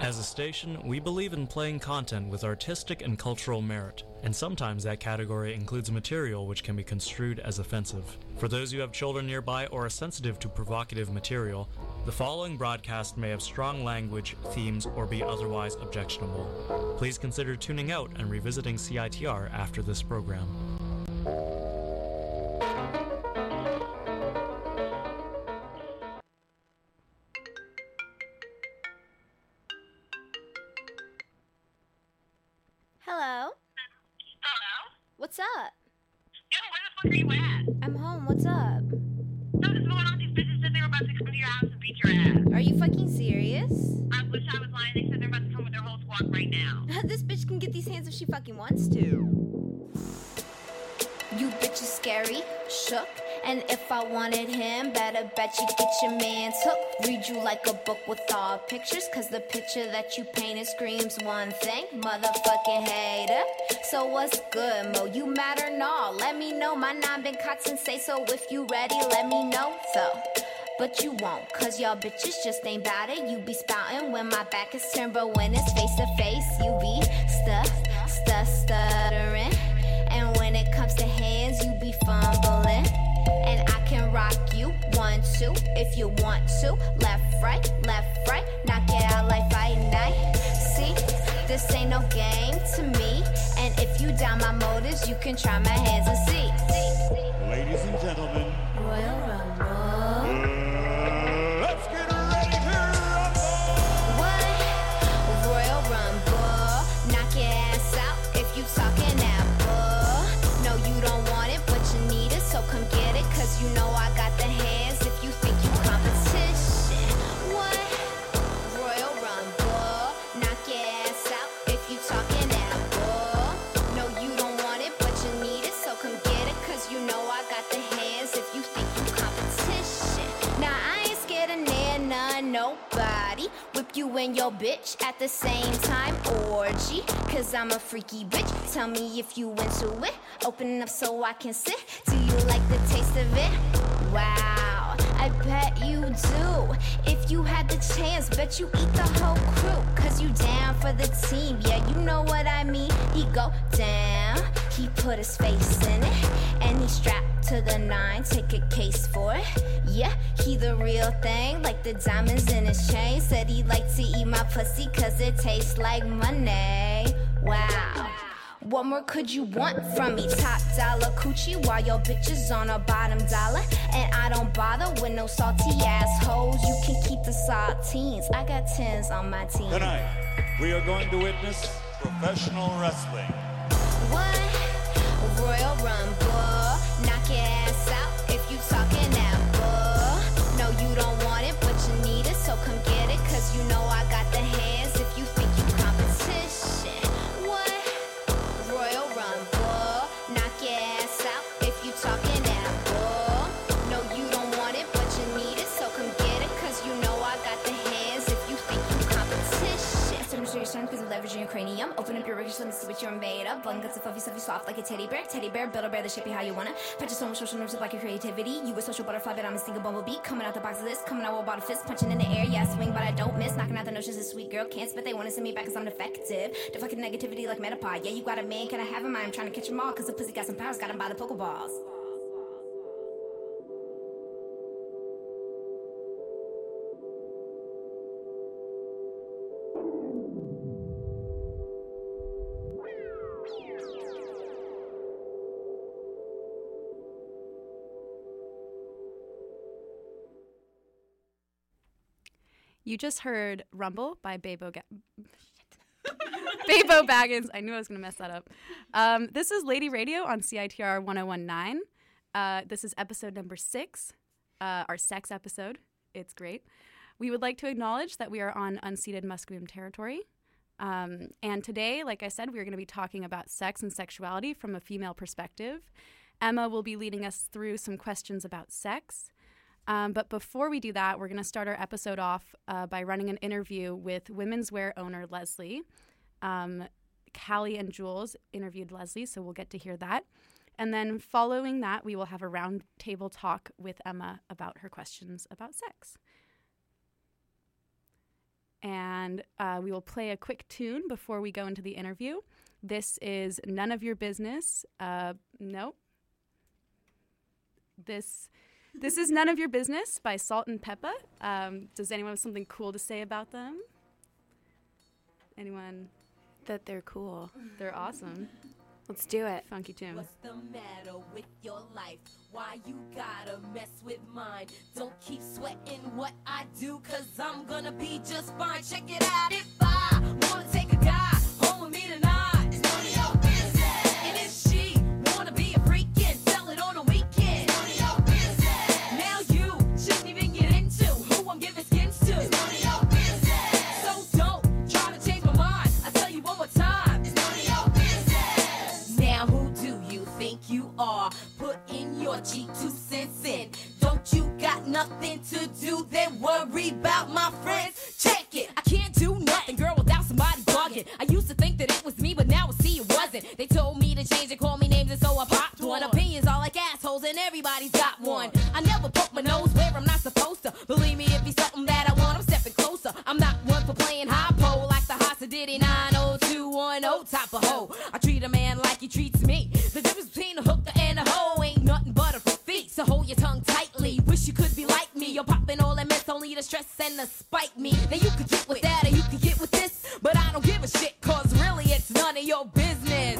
As a station, we believe in playing content with artistic and cultural merit, and sometimes that category includes material which can be construed as offensive. For those who have children nearby or are sensitive to provocative material, the following broadcast may have strong language, themes, or be otherwise objectionable. Please consider tuning out and revisiting CITR after this program. Hello? Hello? What's up? Yo, where the fuck are you at? I'm home. What's up? So this morning, these bitches said they were about to come to your house and beat your ass. Are you fucking serious? I wish I was lying. They said they're about to come with their whole squad right now. This bitch can get these hands if she fucking wants to. You bitch is scary, shook. And if I wanted him, better bet you get your man took. Read you like a book with all pictures, cause the picture that you painted screams one thing, motherfucking hater. So what's good, Mo? You mad or no? Let me know, my nine been caught and say so. If you ready, let me know, so. But you won't, cause y'all bitches just ain't bout it. You be spouting when my back is turned, but when it's face to face, you be stuttering. And when it comes to hands, you be fumbling. And I can rock you 1, 2 if you want to. Left, right, knock it out like fight night. See, this ain't no game to me. And if you down my motives, you can try my hands and see. Ladies and gentlemen, Royal Rumble. let's get ready to rumble! What? Royal Rumble. Knock your ass out if you talking apple. No, you don't want it, but you need it, so come get it. Cause you know I got the hands if you think you competition. What? Royal Rumble. Knock your ass out if you talking apple. No, you don't want it, but you need it, so come get it. Cause you know I got the hands if you think you competition. Now I ain't scared of none, nobody. Whip you and your bitch at the same time, orgy. Cause I'm a freaky bitch. Tell me if you into it. Open up so I can sit. Do you like the taste of it? Wow, I bet you do. If you had the chance, bet you eat the whole crew. Cause you down for the team, yeah, you know what I mean. He go down, he put his face in it. And he strapped to the 9, take a case for it. Yeah, he the real thing, like the diamonds in his chain. Said he like to eat my pussy cause it tastes like money. Wow. What more could you want from me? Top dollar coochie while your bitch is on a bottom dollar. And I don't bother with no salty assholes. You can keep the saltines. I got 10s on my team. Tonight, we are going to witness professional wrestling. What? Royal Rumble. Knock your ass out if you talking apple. No, you don't want it, but you need it, so come get it. Cause you know I got the hands if you think you competition. What? Royal Rumble. Knock your ass out if you talking apple. No, you don't want it, but you need it, so come get it. Cause you know I got the hands if you think you competition. It's time to show your strength cause you leverage your cranium. Open up your records, let me see what you're made of. Bun guts and fluffy stuff, you soft like a teddy bear. Teddy bear, build a bear, the shape you how you wanna. Patch your so much social nerves up like your creativity. You a social butterfly, but I'm a single bumblebee. Coming out the box of this, coming out with a fist, punching in the air. Yeah, I swing, but I don't miss. Knocking out the notions this sweet girl can't spit. They wanna send me back cause I'm defective. Deflecting negativity like Metapod. Yeah, you got a man, can I have him? I'm trying to catch him all cause the pussy got some powers, got him by the Pokeballs. You just heard Rumble by Bebo Bebo Baggins. I knew I was going to mess that up. This is Lady Radio on CITR 1019. This is episode number 6, our sex episode. It's great. We would like to acknowledge that we are on unceded Musqueam territory. And today, like I said, we are going to be talking about sex and sexuality from a female perspective. Emma will be leading us through some questions about sex. But before we do that, we're going to start our episode off by running an interview with women's wear owner Leslie. Callie and Jules interviewed Leslie, so we'll get to hear that. And then following that, we will have a roundtable talk with Emma about her questions about sex. and we will play a quick tune before we go into the interview. This is None of Your Business. Nope. This is None of Your Business by Salt and Peppa. Does anyone have something cool to say about them? Anyone? That they're cool. They're awesome. Let's do it. Funky tune. What's the matter with your life? Why you gotta mess with mine? Don't keep sweating what I do, cause I'm gonna be just fine. Check it out. If I wanna take a guy home with me tonight, it's none of your business. And if she wanna be a freak and sell it on a weekend, it's none of your business. Now you shouldn't even get into who I'm giving skins to. It's none of your business. So don't try to change my mind. I tell you one more time. It's none of your business. Now who do you think you are? Put in your G2 cents in. Don't you got nothing to do? Then worry about my friends. Check it. I can't do nothing, girl, without somebody bugging. I used to think that it was me, but now I see it wasn't. They told me to change and call me names, and so I popped one. Opinions all like assholes, and everybody's got one. I never poke my nose where I'm not supposed to. Believe me, if it's something that I want, I'm stepping closer. I'm not one for playing high pole like the Hasa Diddy 90210 type of hoe. I treat a man like he treats me. The difference between a hooker and a hoe ain't nothing but a feet. So hold your tongue tightly. Wish you could be like me. You're popping all that mess, only to stress and to spite me. Now you could get with that or you could get with this, but I don't give a shit, cause really it's none of your business.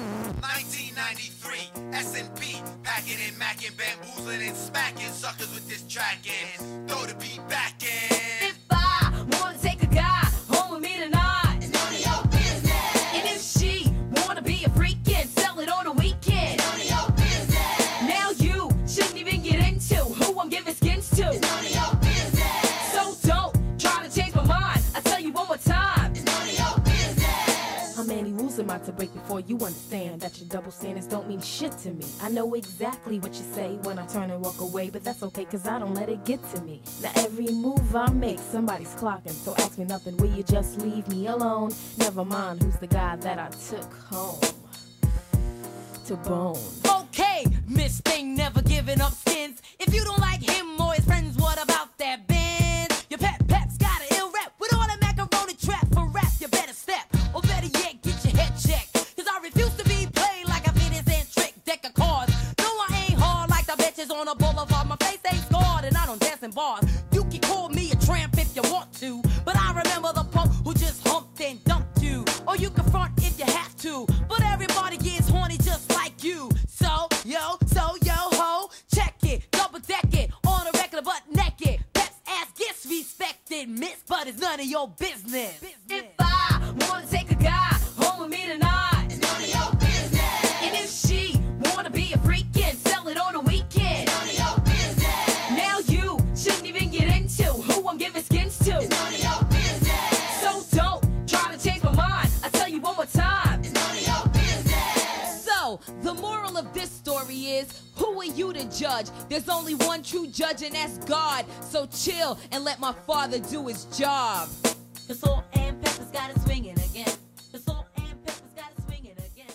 1993, S&P, packing and macking, bamboozling and smacking suckers with this track in. Throw the beat back in. If I wanna take a guy home with me tonight, it's none of your business. And if she wanna be a freak and sell it on a weekend, it's none of your business. Now you shouldn't even get into who I'm giving skins to. It's none of your business. So don't try to change my mind. I tell you one more time. It's none of your business. How many rules am I to break before you understand that your double standards don't mean shit to me? I know exactly what you say when I turn and walk away, but that's okay cause I don't let it get to me. Now every move I make, somebody's clocking, so ask me nothing, will you just leave me alone? Never mind who's the guy that I took home to bone. Okay, Miss Thing never giving up skins. If you don't like him or his friends, what about that Benz? Your pep's got an ill rap with all that macaroni trap for rap. You better step, or better yet, get your head checked. Cause I refuse to be played like a Venus and trick deck of cards. No, I ain't hard like the bitches on a boulevard. My face ain't scarred and I don't dance in bars. You can call me a tramp if you want to, but I remember the punk who just humped and dumped you. Or you can front if you have to, but everybody gets horny just like you. So yo ho, check it, double deck it, on a record butt naked. Pep's ass gets respected, miss, but it's none of your business. If I wanna take a guy home with me tonight, it's none of your business. And if she wanna be a freak and sell it on a weekend, it's none of your business. Now you shouldn't even get into who I'm giving skins to. It's none of your business. So don't try to change my mind. I tell you one more time. It's none of your business. So the moral of this story is, who are you to judge? There's only one true judge, and that's God. So chill and let my father do his job. The Salt and Peppa's got it swinging again. The Salt and Peppa's got it swinging again.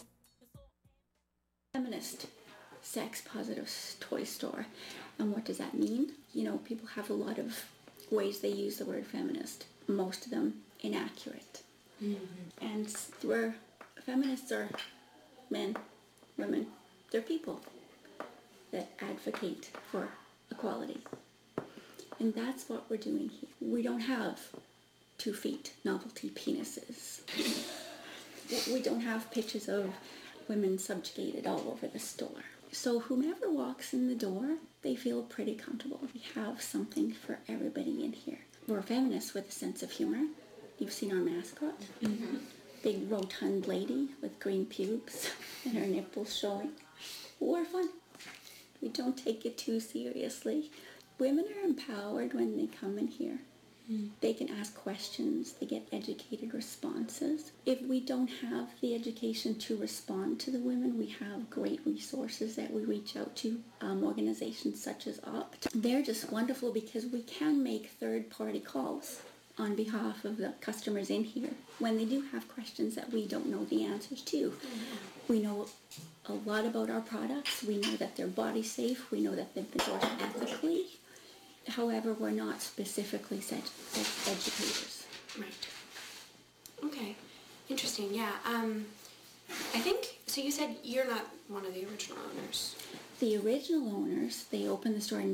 Feminist, sex positive toy store. And what does that mean? You know, people have a lot of ways they use the word feminist, most of them inaccurate. Mm-hmm. And we're feminists are men, women, they're people that advocate for equality. And that's what we're doing here. We don't have 2 feet novelty penises. We don't have pictures of women subjugated all over the store. So whomever walks in the door, they feel pretty comfortable. We have something for everybody in here. We're feminists with a sense of humor. You've seen our mascot. Mm-hmm. Big rotund lady with green pubes and her nipples showing. We're fun. We don't take it too seriously. Women are empowered when they come in here. They can ask questions, they get educated responses. If we don't have the education to respond to the women, we have great resources that we reach out to, organizations such as OPT. They're just wonderful because we can make third-party calls on behalf of the customers in here when they do have questions that we don't know the answers to. We know a lot about our products. We know that they're body safe. We know that they've been sourced ethically. However, we're not specifically sex educators. Right. Okay. Interesting. Yeah. I think, so you said you're not one of the original owners. The original owners, they opened the store in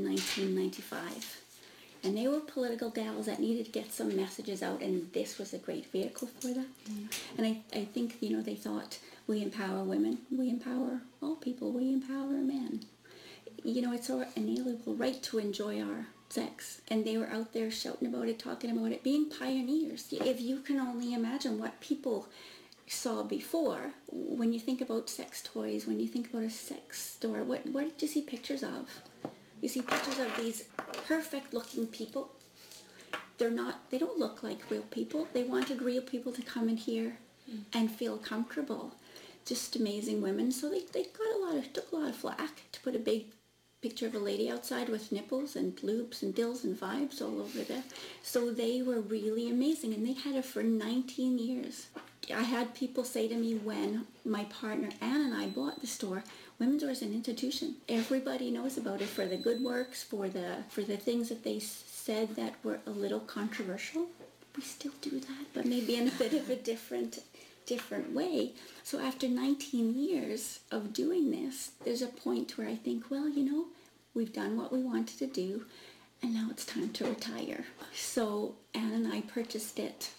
1995. And they were political gals that needed to get some messages out, and this was a great vehicle for them. And I think, you know, they thought, we empower women, we empower all people, we empower men. You know, it's our inalienable right to enjoy our sex. And they were out there shouting about it, talking about it, being pioneers. If you can only imagine what people saw before, when you think about sex toys, when you think about a sex store, what did you see pictures of? You see pictures of these perfect looking people. They don't look like real people. They wanted real people to come in here and feel comfortable. Just amazing women. So they took a lot of flack to put a big picture of a lady outside with nipples and loops and dills and vibes all over there. So they were really amazing, and they had it for 19 years. I had people say to me when my partner Ann and I bought the store, Women's Wear is an institution. Everybody knows about it for the good works, for the things that they said that were a little controversial. We still do that, but maybe in a bit of a different way. So after 19 years of doing this, there's a point where I think, well, you know, we've done what we wanted to do, and now it's time to retire. So Ann and I purchased it.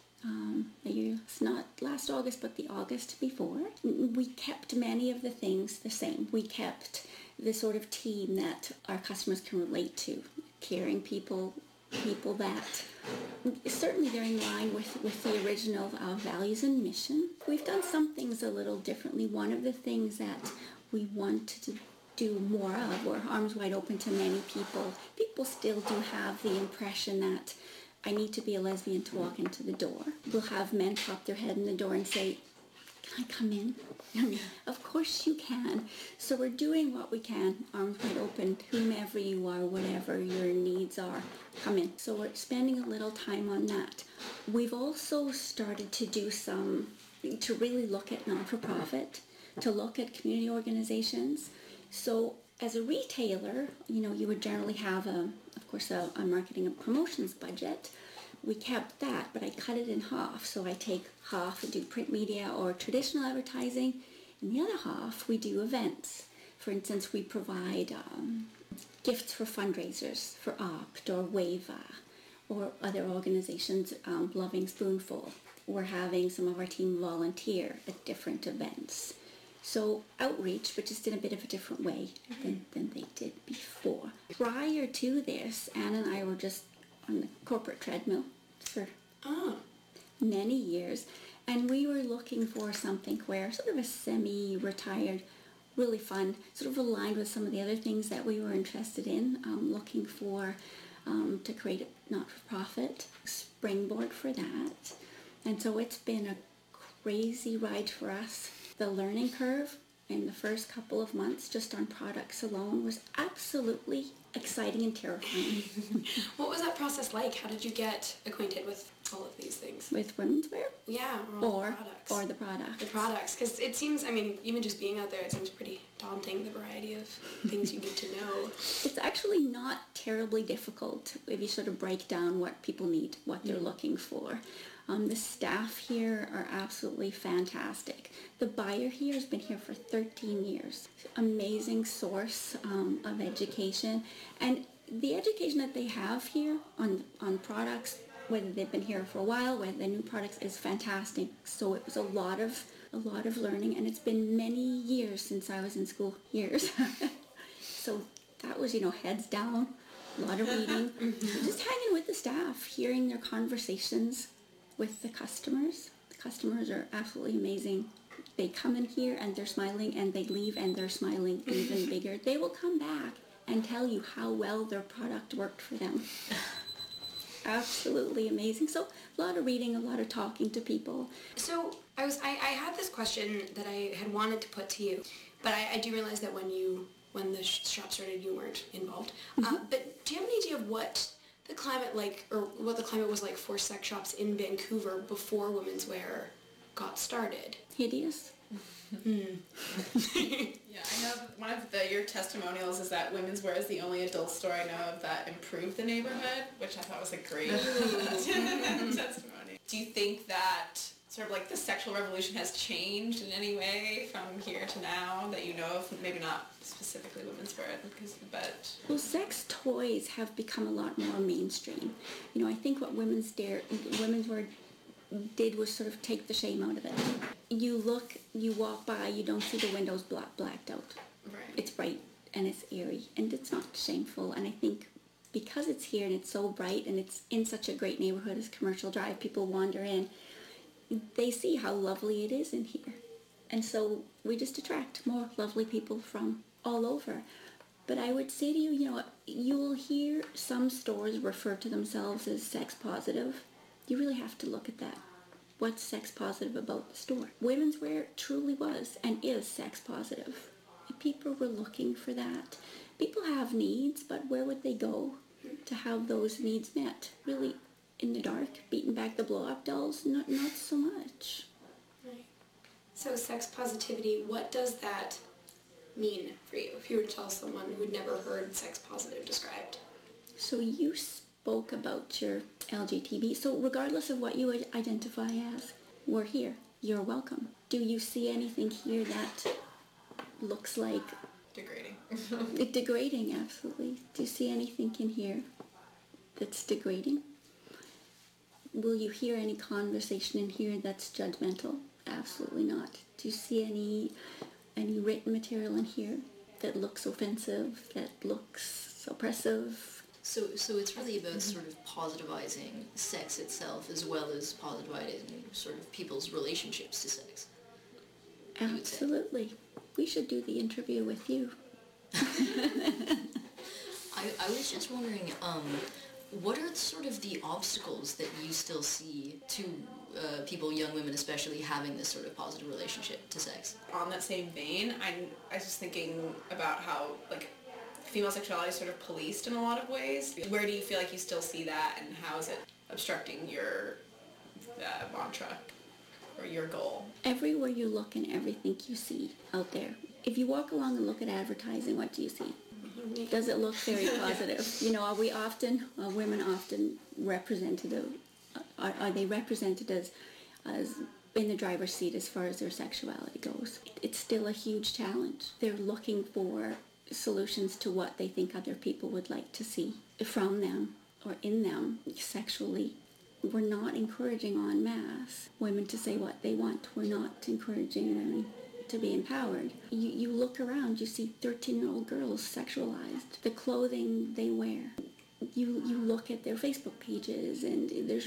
It's not last August, but the August before. We kept many of the things the same. We kept the sort of team that our customers can relate to, caring people that certainly they're in line with the original values and mission. We've done some things a little differently. One of the things that we wanted to do more of, we're arms wide open to many people. People still do have the impression that I need to be a lesbian to walk into the door. We'll have men pop their head in the door and say, can I come in? Of course you can. So we're doing what we can, arms wide open, whomever you are, whatever your needs are, come in. So we're spending a little time on that. We've also started to do to really look at non-for-profit, to look at community organizations. So as a retailer, you know, you would generally have a marketing and promotions budget. We kept that, but I cut it in half. So I take half and do print media or traditional advertising, and the other half we do events. For instance, we provide gifts for fundraisers for OPT or WAVA or other organizations, Loving Spoonful. We're having some of our team volunteer at different events. So outreach, but just in a bit of a different way than they did before. Prior to this, Ann and I were just on the corporate treadmill for many years, and we were looking for something where sort of a semi-retired, really fun, sort of aligned with some of the other things that we were interested in, looking for to create a not-for-profit springboard for that. And so it's been a crazy ride for us. The learning curve in the first couple of months just on products alone was absolutely exciting and terrifying. What was that process like? How did you get acquainted with all of these things? With women's wear? Yeah, or the products. The products, because it seems, I mean, even just being out there, it seems pretty daunting, the variety of things you get to know. It's actually not terribly difficult if you sort of break down what people need, what they're looking for. The staff here are absolutely fantastic. The buyer here has been here for 13 years. Amazing source of education. And the education that they have here on products, whether they've been here for a while, whether they're new products, is fantastic. So it was a lot of learning, and it's been many years since I was in school. Years. So that was, heads down, a lot of reading. Just hanging with the staff, hearing their conversations with the customers. The customers are absolutely amazing. They come in here and they're smiling, and they leave and they're smiling even bigger. They will come back and tell you how well their product worked for them. Absolutely amazing. So a lot of reading, a lot of talking to people. So I had this question that I had wanted to put to you, but I do realize that when the shop started, you weren't involved. But do you have an idea of what the climate what the climate was like for sex shops in Vancouver before women's wear got started? Hideous. Yeah, I know one of your testimonials is that women's wear is the only adult store I know of that improved the neighborhood, which I thought was a great testimony. Do you think that sort of like the sexual revolution has changed in any way from here to now that you know of? Maybe not specifically women's wear, but... Well, sex toys have become a lot more mainstream. You know, I think what women's wear did was sort of take the shame out of it. You walk by, you don't see the windows blacked out. Right. It's bright and it's airy and it's not shameful. And I think because it's here and it's so bright and it's in such a great neighborhood as Commercial Drive, people wander in, they see how lovely it is in here. And so we just attract more lovely people from all over. But I would say to you, you know, you will hear some stores refer to themselves as sex positive. You really have to look at that. What's sex positive about the store? Women's wear truly was and is sex positive. People were looking for that. People have needs, but where would they go to have those needs met? Really, in the dark, beating back the blow-up dolls? Not so much. Right. So sex positivity, what does that mean for you? If you were to tell someone who'd never heard sex positive described. So you spoke about your LGBT. So regardless of what you identify as, we're here. You're welcome. Do you see anything here that looks like... Degrading. Degrading, absolutely. Do you see anything in here that's degrading? Will you hear any conversation in here that's judgmental? Absolutely not. Do you see any written material in here that looks offensive, that looks oppressive? So it's really about sort of positivizing sex itself as well as positivizing sort of people's relationships to sex. Absolutely. We should do the interview with you. I was just wondering, what are sort of the obstacles that you still see to people, young women especially, having this sort of positive relationship to sex? On that same vein, I was just thinking about how, like, female sexuality is sort of policed in a lot of ways. Where do you feel like you still see that, and how is it obstructing your mantra or your goal? Everywhere you look and everything you see out there. If you walk along and look at advertising, what do you see? Does it look very positive? You know, are women often representative? Are they represented as in the driver's seat as far as their sexuality goes? It's still a huge challenge. They're looking for solutions to what they think other people would like to see from them or in them sexually. We're not encouraging en masse women to say what they want. We're not encouraging women to be empowered. You look around, you see 13-year-old girls sexualized. The clothing they wear. You look at their Facebook pages, and there's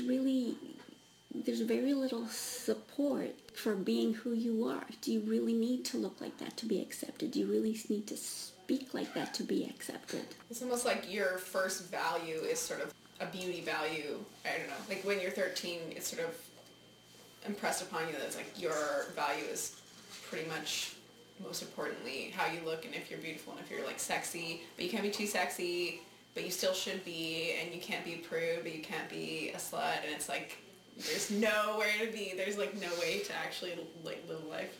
very little support for being who you are. Do you really need to look like that to be accepted? Do you really need to speak like that to be accepted? It's almost like your first value is sort of a beauty value. I don't know. Like when you're 13, it's sort of impressed upon you that it's like your value is pretty much most importantly how you look and if you're beautiful and if you're like sexy, but you can't be too sexy, but you still should be, and you can't be a prude, but you can't be a slut, and it's like there's nowhere to be. There's like no way to actually like live life.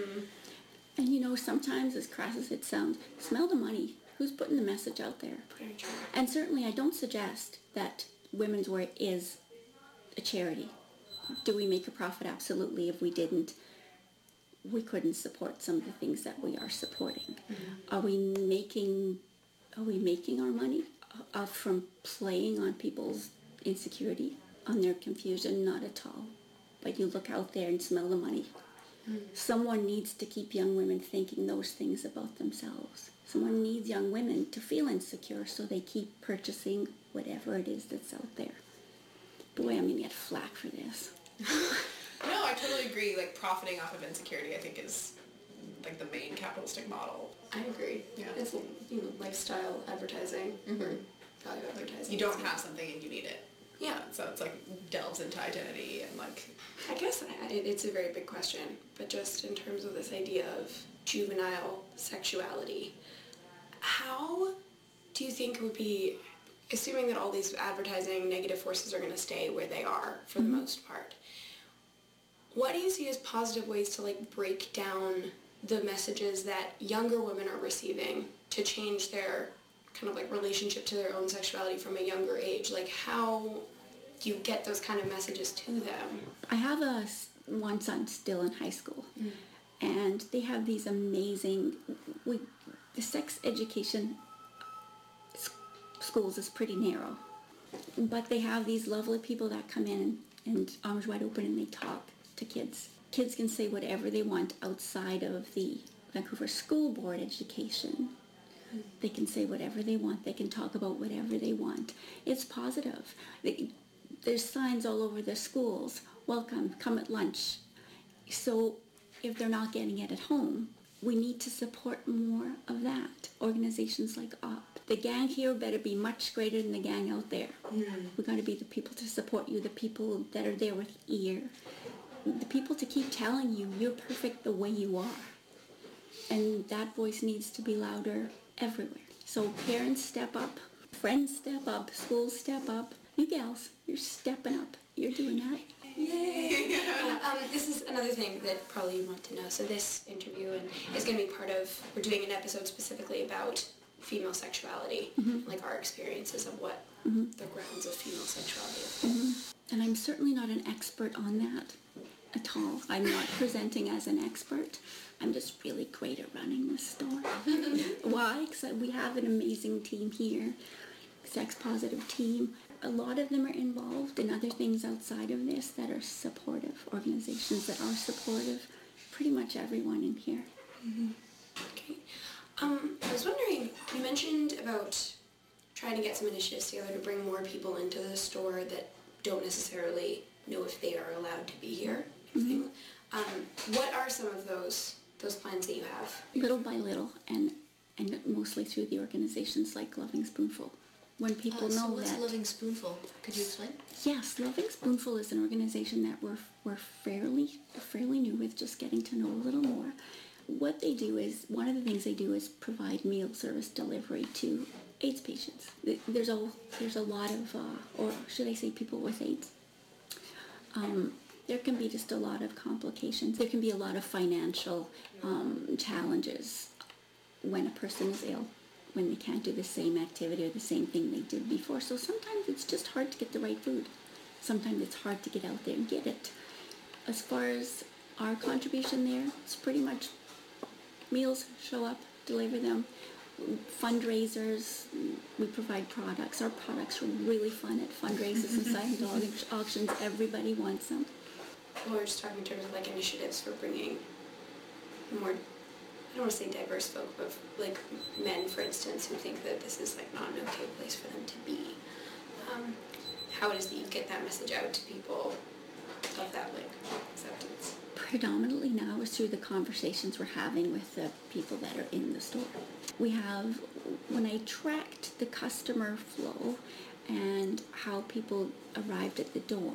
And you know, sometimes as crass as it sounds, smell the money. Who's putting the message out there? And certainly I don't suggest that women's wear is a charity. Do we make a profit? Absolutely. If we didn't, we couldn't support some of the things that we are supporting. Are we making our money from playing on people's insecurity, on their confusion? Not at all. But you look out there and smell the money. Someone needs to keep young women thinking those things about themselves. Someone needs young women to feel insecure, so they keep purchasing whatever it is that's out there. Boy, I'm gonna get flack for this. No, I totally agree. Like profiting off of insecurity, I think, is like the main capitalistic model. I agree. Yeah, it's lifestyle advertising or value advertising. You don't have something and you need it. Yeah. So it's like delves into identity and like. I guess it's a very big question, but just in terms of this idea of juvenile sexuality, how do you think it would be, assuming that all these advertising negative forces are going to stay where they are for the most part, what do you see as positive ways to like break down the messages that younger women are receiving to change their kind of like relationship to their own sexuality from a younger age? Like, how do you get those kind of messages to them? I have one son still in high school, and they have these amazing, the sex education schools is pretty narrow, but they have these lovely people that come in and arms wide open and they talk to kids. Kids can say whatever they want outside of the Vancouver School Board education. They can say whatever they want. They can talk about whatever they want. It's positive. There's signs all over the schools. Welcome, come at lunch. So if they're not getting it at home, we need to support more of that. Organizations like OP. The gang here better be much greater than the gang out there. We got to be the people to support you, the people that are there with ear, the people to keep telling you you're perfect the way you are. And that voice needs to be louder everywhere. So parents step up, friends step up, schools step up. You gals, you're stepping up. You're doing that. Yay! This is another thing that probably you want to know. So this interview is going to be part of, we're doing an episode specifically about female sexuality, like our experiences of what the grounds of female sexuality is. And I'm certainly not an expert on that at all. I'm not presenting as an expert. I'm just really great at running this store. Why? Because we have an amazing team here, sex positive team. A lot of them are involved in other things outside of this that are supportive, organizations that are supportive, pretty much everyone in here. Okay. I was wondering, you mentioned about trying to get some initiatives together to bring more people into the store that don't necessarily know if they are allowed to be here. What are some of those plans that you have? Little by little, and mostly through the organizations like Loving Spoonful. When people know what's that... Loving Spoonful? Could you explain? Yes, Loving Spoonful is an organization that we're fairly new with, just getting to know a little more. What they do is, one of the things they do is provide meal service delivery to AIDS patients. There's a lot of, or should I say people with AIDS. There can be just a lot of complications. There can be a lot of financial challenges when a person is ill, when they can't do the same activity or the same thing they did before. So sometimes it's just hard to get the right food. Sometimes it's hard to get out there and get it. As far as our contribution there, it's pretty much meals, show up, deliver them. Fundraisers, we provide products. Our products are really fun at fundraisers and silent auctions. Everybody wants them. Well, we're just talking in terms of like initiatives for bringing more, I don't want to say diverse folk, but like men, for instance, who think that this is like not an okay place for them to be. How it is that you get that message out to people of that like acceptance? Predominantly now is through the conversations we're having with the people that are in the store. We have, when I tracked the customer flow and how people arrived at the door,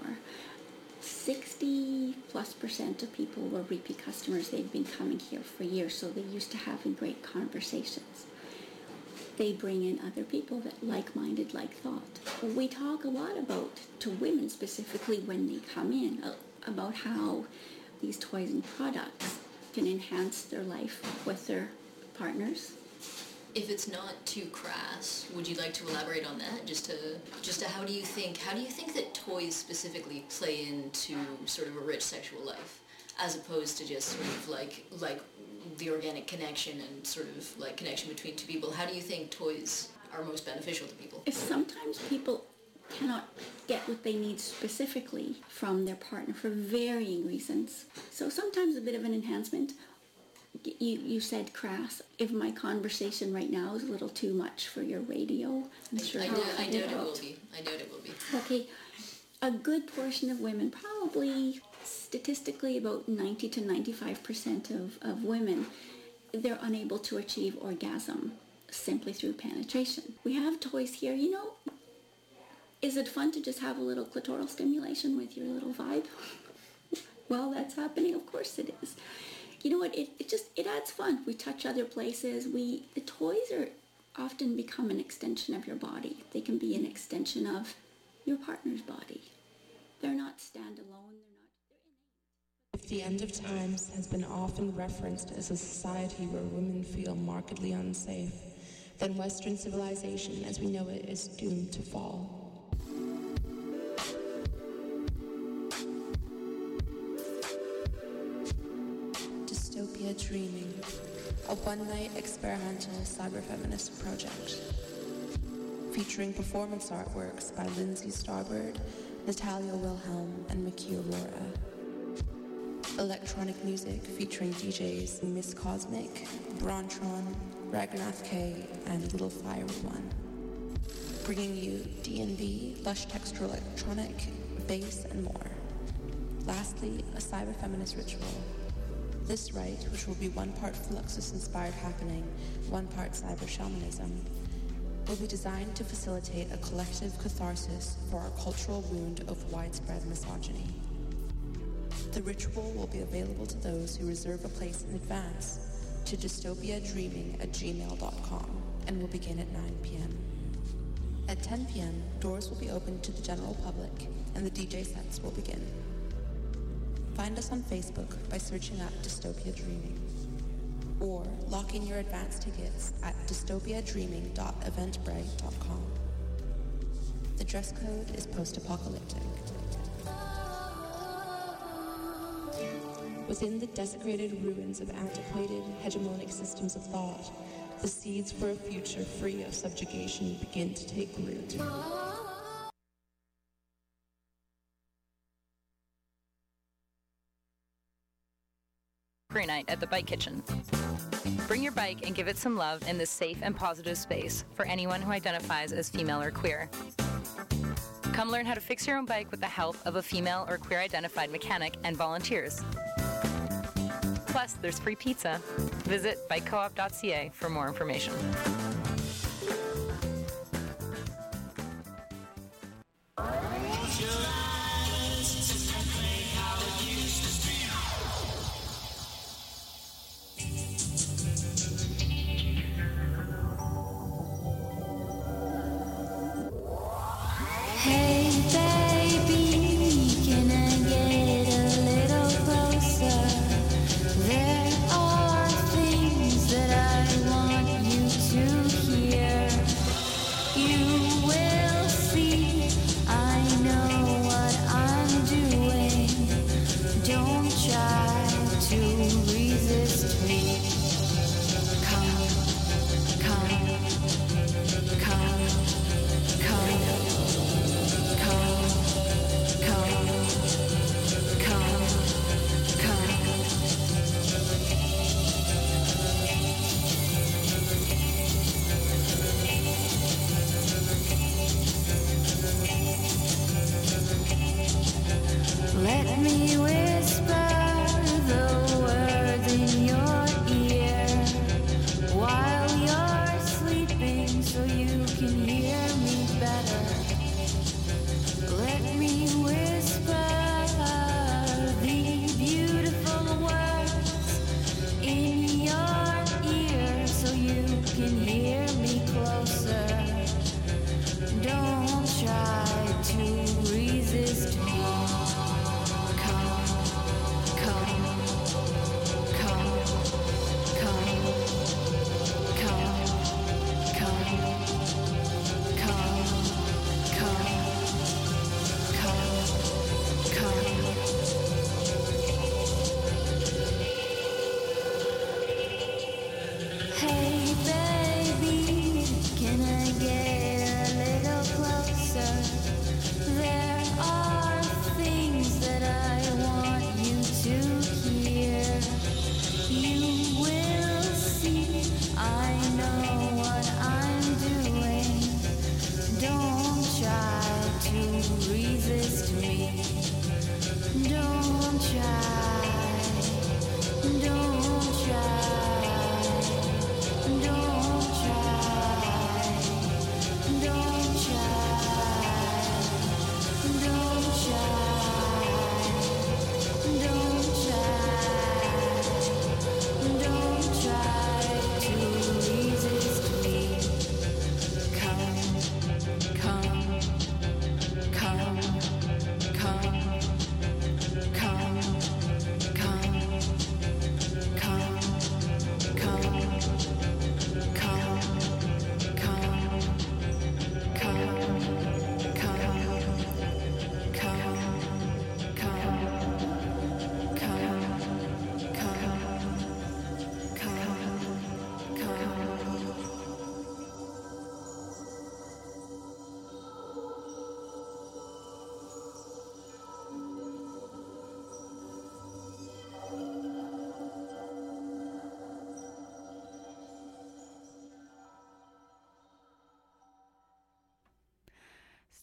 60+% of people were repeat customers. They've been coming here for years, so they're used to having great conversations. They bring in other people that like-minded, like thought. We talk a lot about, to women specifically when they come in, about how these toys and products can enhance their life with their partners. If it's not too crass, would you like to elaborate on that? Just to how do you think that toys specifically play into sort of a rich sexual life, as opposed to just sort of like the organic connection and sort of like connection between two people? How do you think toys are most beneficial to people? Sometimes people cannot get what they need specifically from their partner for varying reasons. So sometimes a bit of an enhancement. You said crass. If my conversation right now is a little too much for your radio, I'm sure I doubt it will be. Okay, a good portion of women, probably statistically about 90 to 95% of women, they're unable to achieve orgasm simply through penetration. We have toys here, Is it fun to just have a little clitoral stimulation with your little vibe? Well, that's happening. Of course it is. You know what? It adds fun. We touch other places. The toys are often become an extension of your body. They can be an extension of your partner's body. They're not standalone. The end of times has been often referenced as a society where women feel markedly unsafe, then Western civilization as we know it is doomed to fall. Dystopia Dreaming, a one-night experimental cyberfeminist project. Featuring performance artworks by Lindsay Starbird, Natalia Wilhelm, and Mickey Aurora. Electronic music featuring DJs Miss Cosmic, Brontron, Ragnath K, and Little Fire One. Bringing you D&B, lush textural electronic, bass, and more. Lastly, a cyber-feminist ritual. This rite, which will be one part Fluxus-inspired happening, one part cyber shamanism, will be designed to facilitate a collective catharsis for our cultural wound of widespread misogyny. The ritual will be available to those who reserve a place in advance to dystopiadreaming@gmail.com and will begin at 9 p.m. At 10 p.m., doors will be open to the general public and the DJ sets will begin. Find us on Facebook by searching up Dystopia Dreaming, or lock in your advance tickets at dystopiadreaming.eventbrite.com. The dress code is post-apocalyptic. Within the desecrated ruins of antiquated, hegemonic systems of thought, the seeds for a future free of subjugation begin to take root. Free night at the Bike Kitchen. Bring your bike and give it some love in this safe and positive space for anyone who identifies as female or queer. Come learn how to fix your own bike with the help of a female or queer-identified mechanic and volunteers. Plus, there's free pizza. Visit bikecoop.ca for more information. Hey baby, can I get a little closer? There are things that I want you to hear. You will see, I know what I'm doing. Don't try to resist me. Come, come, come, come. Let me whisper the words in your ear while you're sleeping so you can hear me better. Let me whisper the beautiful words in your ear so you can hear me closer. Don't try to resist me.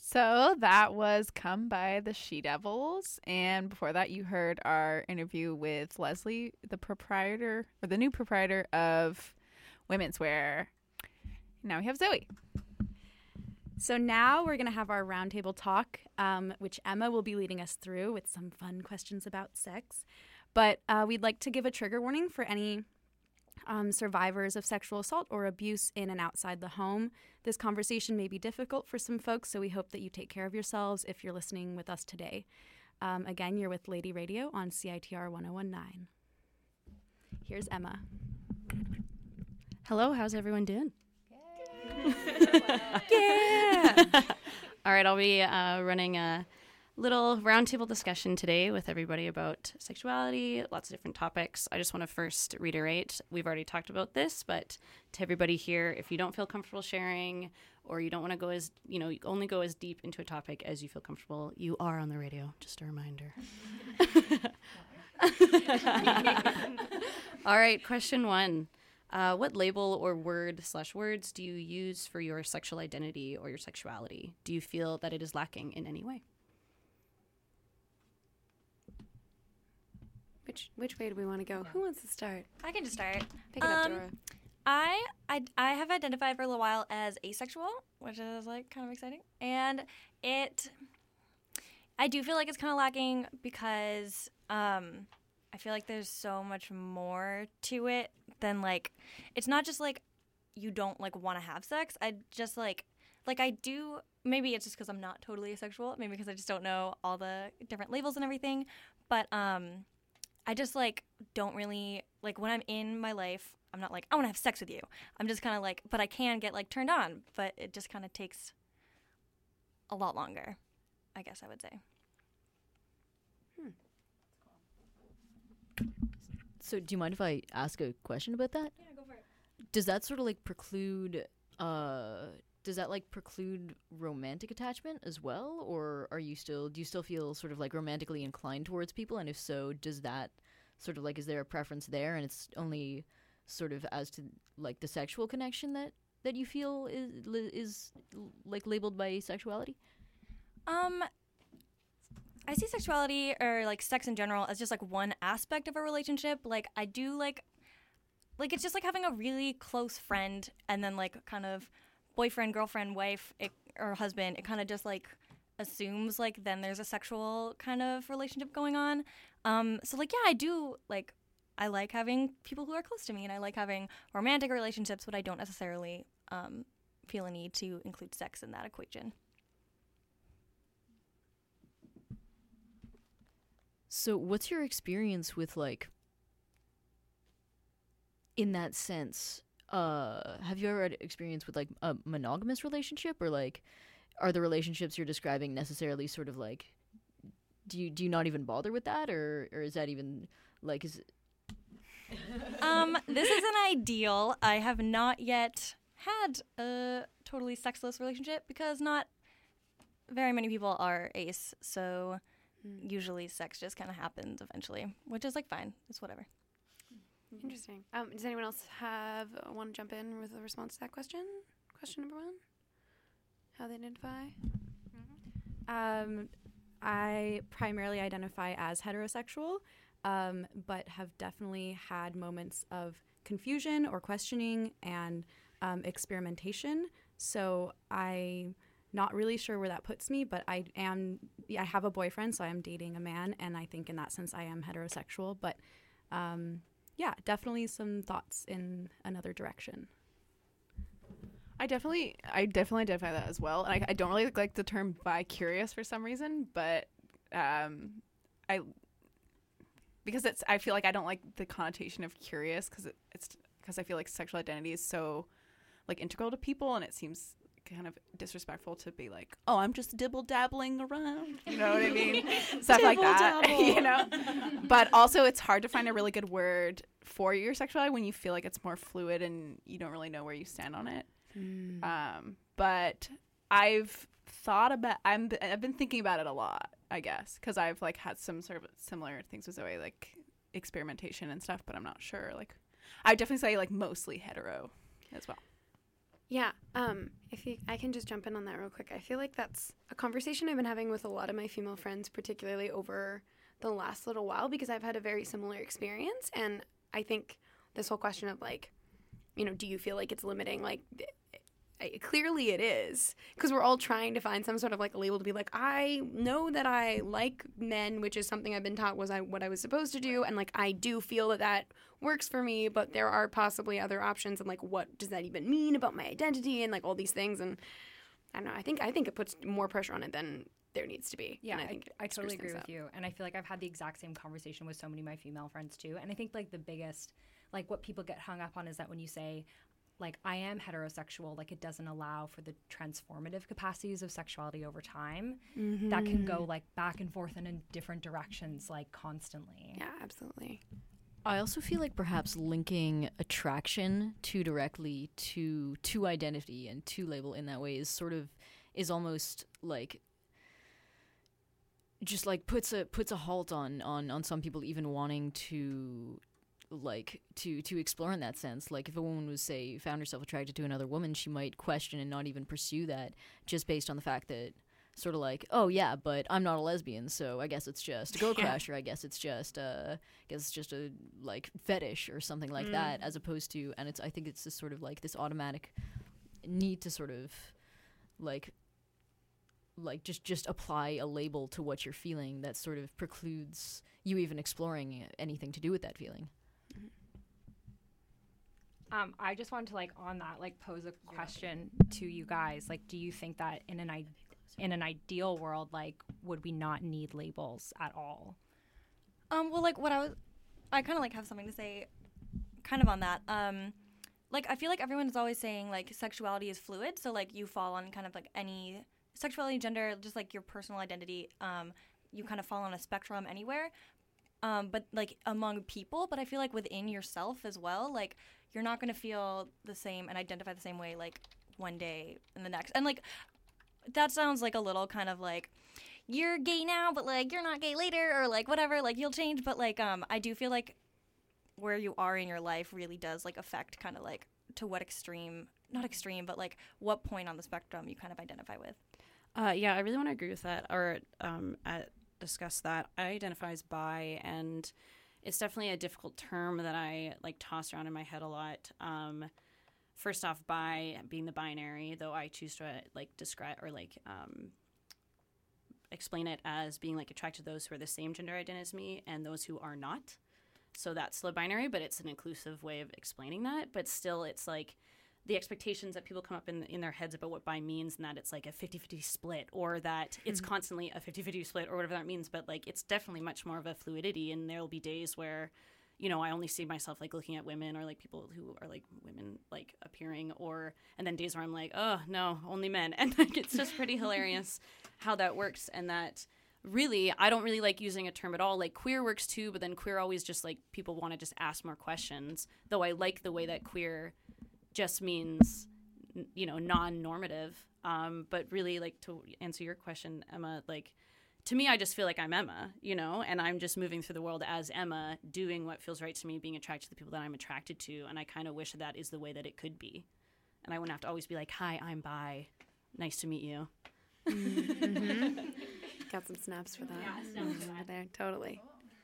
So that was Come by the She Devils. And before that, you heard our interview with Leslie, the proprietor, or the new proprietor of Women's Wear. Now we have Zoe. So now we're going to have our roundtable talk, which Emma will be leading us through with some fun questions about sex. But we'd like to give a trigger warning for any survivors of sexual assault or abuse in and outside the home. This conversation may be difficult for some folks, so we hope that you take care of yourselves if you're listening with us today. Again, you're with Lady Radio on CITR 1019. Here's Emma. Hello, how's everyone doing? Yeah! All right, I'll be running a little roundtable discussion today with everybody about sexuality, lots of different topics. I just want to first reiterate, we've already talked about this, but to everybody here, if you don't feel comfortable sharing or you don't want to go as, you only go as deep into a topic as you feel comfortable, you are on the radio. Just a reminder. All right, question 1. What label or word/words do you use for your sexual identity or your sexuality? Do you feel that it is lacking in any way? Which way do we want to go? Who wants to start? I can just start. Pick it up, Dora. I have identified for a little while as asexual, which is kind of exciting, and I do feel like it's kind of lacking because I feel like there's so much more to it than it's not just you don't want to have sex. I just I do. Maybe it's just because I'm not totally asexual. Maybe because I just don't know all the different labels and everything. But I just don't really when I'm in my life. I'm not I want to have sex with you. I'm just kind of but I can get turned on. But it just kind of takes a lot longer, I guess I would say. So do you mind if I ask a question about that? Yeah, go for it. Does that sort of preclude preclude romantic attachment as well, or do you still feel sort of romantically inclined towards people, and if so, does that sort of is there a preference there, and it's only sort of as to the sexual connection that you feel is labeled by sexuality? I see sexuality or sex in general as just one aspect of a relationship. I do it's just having a really close friend and then kind of boyfriend, girlfriend, wife, or husband. It kind of just assumes then there's a sexual kind of relationship going on. So yeah, I do I like having people who are close to me, and I like having romantic relationships, but I don't necessarily feel a need to include sex in that equation. So what's your experience with in that sense? Have you ever had experience with a monogamous relationship, or are the relationships you're describing necessarily sort of do you not even bother with that, or is that even is it... This is an ideal. I have not yet had a totally sexless relationship because not very many people are ace, so usually sex just kind of happens eventually, which is fine. It's whatever. Interesting. Does anyone else want to jump in with a response to that question? Question number 1. How they identify? I primarily identify as heterosexual, but have definitely had moments of confusion or questioning and experimentation. So I'm not really sure where that puts me, but I have a boyfriend, so I am dating a man, and I think in that sense I am heterosexual. But yeah, definitely some thoughts in another direction. I definitely identify that as well. And I don't really like the term bi-curious for some reason, but I feel I don't like the connotation of curious because I feel sexual identity is so integral to people, and it seems kind of disrespectful to be oh, I'm just dibble-dabbling around, you know what I mean? Stuff like that, But also it's hard to find a really good word for your sexuality when you feel it's more fluid and you don't really know where you stand on it. But I've been thinking about it a lot, I guess, because I've had some sort of similar things with Zoe, experimentation and stuff, but I'm not sure. I would definitely say mostly hetero as well. Yeah, I can just jump in on that real quick. I feel like that's a conversation I've been having with a lot of my female friends, particularly over the last little while, because I've had a very similar experience. And I think this whole question of like, you know, do you feel like it's limiting? Like, clearly it is, because we're all trying to find some sort of like label to be like, I know that I like men, which is something I've been taught was what I was supposed to do, and like I do feel that works for me, but there are possibly other options, and like what does that even mean about my identity and like all these things. And I don't know, I think it puts more pressure on it than there needs to be. Yeah, and I think I totally agree with up. you, and I feel like I've had the exact same conversation with so many of my female friends too. And I think like the biggest, like what people get hung up on is that when you say, like, I am heterosexual, like it doesn't allow for the transformative capacities of sexuality over time that can go like back and forth and in different directions, like constantly. Yeah, absolutely. I also feel like perhaps linking attraction too directly to identity and to label in that way is almost like just like puts a halt on some people even wanting to like to explore in that sense. Like if a woman was, say, found herself attracted to another woman, she might question and not even pursue that just based on the fact that sort of like, oh yeah, but I'm not a lesbian, so I guess it's just a girl crush, or I guess it's just a like fetish or something like that, as opposed to, and I think it's this sort of like this automatic need to sort of like just apply a label to what you're feeling that sort of precludes you even exploring anything to do with that feeling. I just wanted to like on that like pose a question to you guys. Like, do you think that in an ideal world, like, would we not need labels at all? Well, like I kind of like have something to say, kind of on that. Like I feel like everyone is always saying like sexuality is fluid, so like you fall on kind of like any sexuality, gender, just like your personal identity. You kind of fall on a spectrum anywhere. But like among people, but I feel like within yourself as well, like you're not going to feel the same and identify the same way like one day and the next. And like that sounds like a little kind of like you're gay now, but like you're not gay later, or like whatever, like you'll change. But like I do feel like where you are in your life really does like affect kind of like to what extreme, not extreme, but like what point on the spectrum you kind of identify with. Yeah, I really want to agree with that, or discuss that. I identify as bi, and it's definitely a difficult term that I like toss around in my head a lot. First off, bi being the binary, though I choose to like describe or like explain it as being like attracted to those who are the same gender identity as me and those who are not. So that's the binary, but it's an inclusive way of explaining that. But still, it's like the expectations that people come up in their heads about what bi means, and that it's like a 50-50 split, or that it's constantly a 50-50 split, or whatever that means. But like it's definitely much more of a fluidity, and there'll be days where, you know, I only see myself like looking at women or like people who are like women like appearing, and then days where I'm like, oh no, only men. And like it's just pretty hilarious how that works. And that really, I don't really like using a term at all. Like queer works too, but then queer always just like people want to just ask more questions, though I like the way that queer just means, you know, non-normative. But really, like, to answer your question, Emma, like, to me, I just feel like I'm Emma, you know, and I'm just moving through the world as Emma, doing what feels right to me, being attracted to the people that I'm attracted to, and I kind of wish that is the way that it could be. And I wouldn't have to always be like, hi, I'm bi. Nice to meet you. Mm-hmm. Got some snaps for that. Yeah, snaps over there. Totally.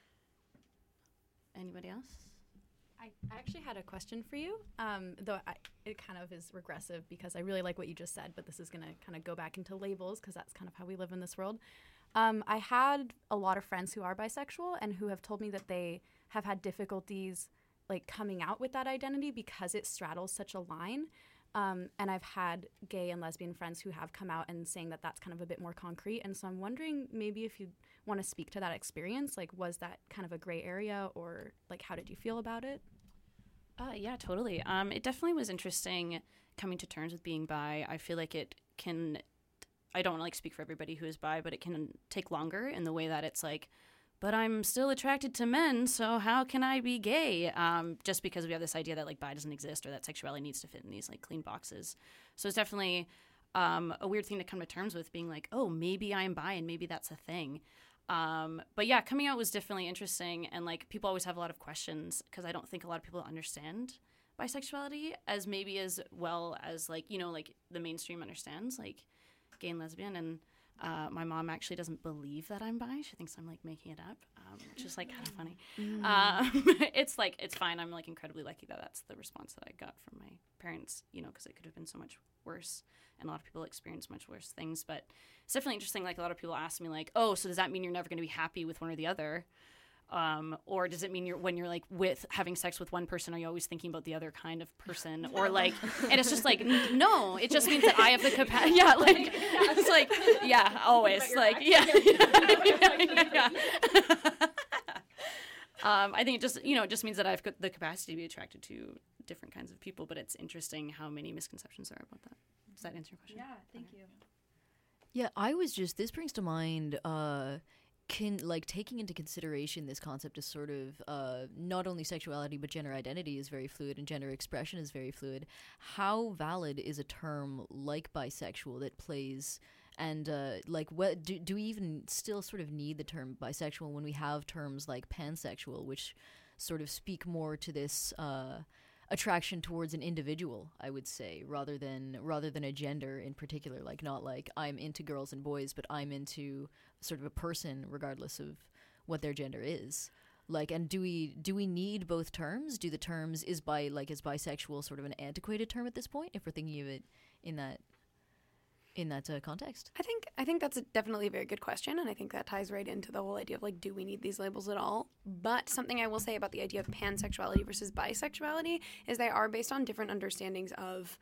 Anybody else? I actually had a question for you, though it kind of is regressive because I really like what you just said, but this is going to kind of go back into labels because that's kind of how we live in this world. I had a lot of friends who are bisexual and who have told me that they have had difficulties like coming out with that identity because it straddles such a line. And I've had gay and lesbian friends who have come out and saying that that's kind of a bit more concrete. And so I'm wondering maybe if you want to speak to that experience, like was that kind of a gray area, or like how did you feel about it? Yeah, totally. It definitely was interesting coming to terms with being bi. I feel like it can, I don't like speak for everybody who is bi, but it can take longer in the way that it's like, but I'm still attracted to men, so how can I be gay? Just because we have this idea that like bi doesn't exist or that sexuality needs to fit in these like clean boxes. So it's definitely a weird thing to come to terms with, being like, oh, maybe I'm bi and maybe that's a thing. But yeah, coming out was definitely interesting, and like people always have a lot of questions because I don't think a lot of people understand bisexuality as maybe as well as like, you know, like the mainstream understands, like gay and lesbian. And my mom actually doesn't believe that I'm bi. She thinks I'm like making it up, which is like kind of funny. It's like, it's fine. I'm like incredibly lucky that that's the response that I got from my parents, you know, because it could have been so much worse. And a lot of people experience much worse things. But it's definitely interesting. Like a lot of people ask me like, oh, so does that mean you're never going to be happy with one or the other? Or does it mean when you're like with having sex with one person, are you always thinking about the other kind of person? Or like, and it's just like, no, it just means that I have the capacity. Yeah, like, it's like, yeah, always. Like, yeah. I think it just, you know, it just means that I've got the capacity to be attracted to different kinds of people, but it's interesting how many misconceptions there are about that. Does that answer your question? Yeah, thank you. Yeah, this brings to mind, taking into consideration this concept of sort of not only sexuality but gender identity is very fluid and gender expression is very fluid. How valid is a term like bisexual that plays, and do we even still sort of need the term bisexual when we have terms like pansexual, which sort of speak more to this attraction towards an individual, I would say, rather than a gender in particular, like not like I'm into girls and boys, but I'm into sort of a person regardless of what their gender is. Like, and do we need both terms? Do the terms is bisexual sort of an antiquated term at this point if we're thinking of it in that context? I think that's definitely a very good question, and I think that ties right into the whole idea of like, do we need these labels at all? But something I will say about the idea of pansexuality versus bisexuality is they are based on different understandings of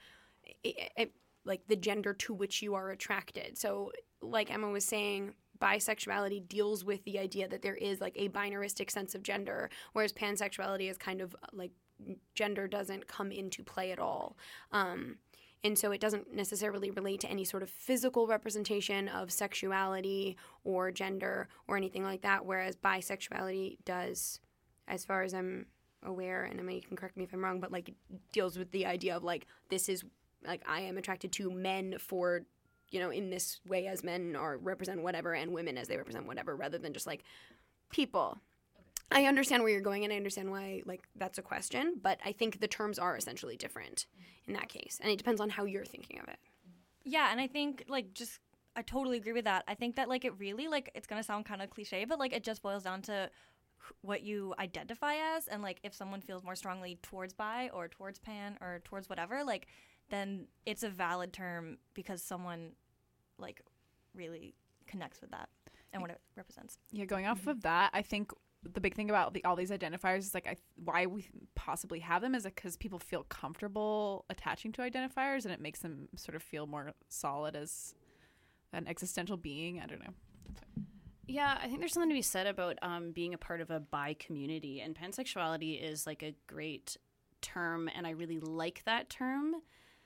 like the gender to which you are attracted. So like Emma was saying, bisexuality deals with the idea that there is like a binaristic sense of gender, whereas pansexuality is kind of like gender doesn't come into play at all. And so it doesn't necessarily relate to any sort of physical representation of sexuality or gender or anything like that, whereas bisexuality does, as far as I'm aware, and Emma, you can correct me if I'm wrong, but like it deals with the idea of like, this is like, I am attracted to men for, you know, in this way as men or represent whatever, and women as they represent whatever, rather than just like people. I understand where you're going, and I understand why, like, that's a question, but I think the terms are essentially different in that case, and it depends on how you're thinking of it. Yeah, and I think, like, I totally agree with that. I think that, like, it really, like, it's going to sound kind of cliche, but, like, it just boils down to what you identify as, and, like, if someone feels more strongly towards bi or towards pan or towards whatever, like, then it's a valid term because someone, like, really connects with that and what it represents. Yeah, going off of that, I think the big thing about all these identifiers is like why we possibly have them is because people feel comfortable attaching to identifiers, and it makes them sort of feel more solid as an existential being. I don't know. Yeah, I think there's something to be said about being a part of a bi community, and pansexuality is like a great term, and I really like that term.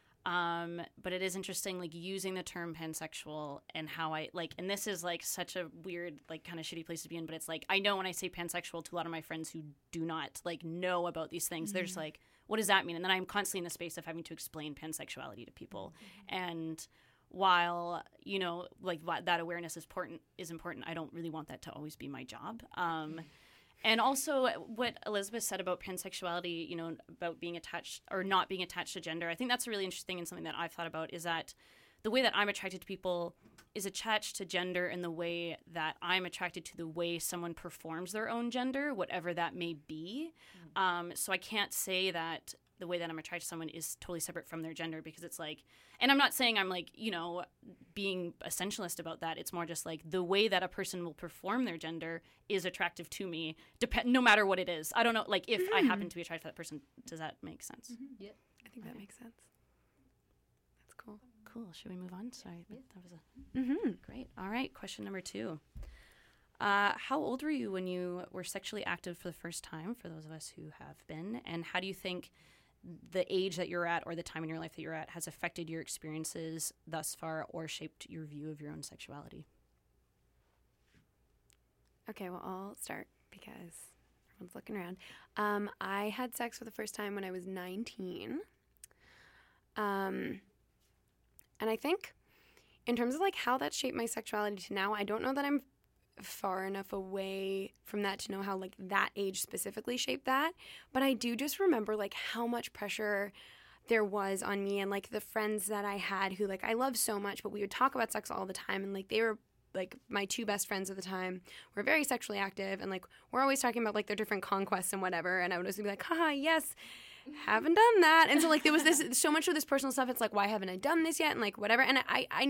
But it is interesting, like, using the term pansexual and how I, like, and this is, like, such a weird, like, kind of shitty place to be in, but it's, like, I know when I say pansexual to a lot of my friends who do not, like, know about these things, they're just like, what does that mean? And then I'm constantly in the space of having to explain pansexuality to people. And while, you know, like, that awareness is important, I don't really want that to always be my job. And also what Elizabeth said about pansexuality, you know, about being attached or not being attached to gender, I think that's really interesting, and something that I've thought about is that the way that I'm attracted to people is attached to gender in the way that I'm attracted to the way someone performs their own gender, whatever that may be. So I can't say that the way that I'm attracted to someone is totally separate from their gender, because it's like, and I'm not saying I'm like, you know, being essentialist about that. It's more just like the way that a person will perform their gender is attractive to me, no matter what it is. I don't know, like if I happen to be attracted to that person, does that make sense? Yeah, I think that makes sense. That's cool. Cool. Should we move on? Sorry, but that was great. All right, question number 2. How old were you when you were sexually active for the first time, for those of us who have been, and how do you think the age that you're at or the time in your life that you're at has affected your experiences thus far or shaped your view of your own sexuality? Okay, well, I'll start because everyone's looking around. I had sex for the first time when I was 19. And I think in terms of like how that shaped my sexuality to now, I don't know that I'm far enough away from that to know how like that age specifically shaped that. But I do just remember like how much pressure there was on me and like the friends that I had who like I loved so much, but we would talk about sex all the time, and like they were like my two best friends at the time were very sexually active, and like we're always talking about like their different conquests and whatever, and I would always be like, haha, yes, haven't done that. And so like there was this so much of this personal stuff, it's like, why haven't I done this yet, and like whatever. And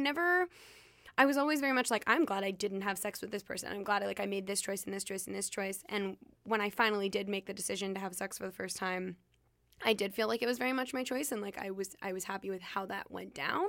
I was always very much like, I'm glad I didn't have sex with this person. I'm glad I made this choice and this choice and this choice. And when I finally did make the decision to have sex for the first time, I did feel like it was very much my choice, and like I was happy with how that went down.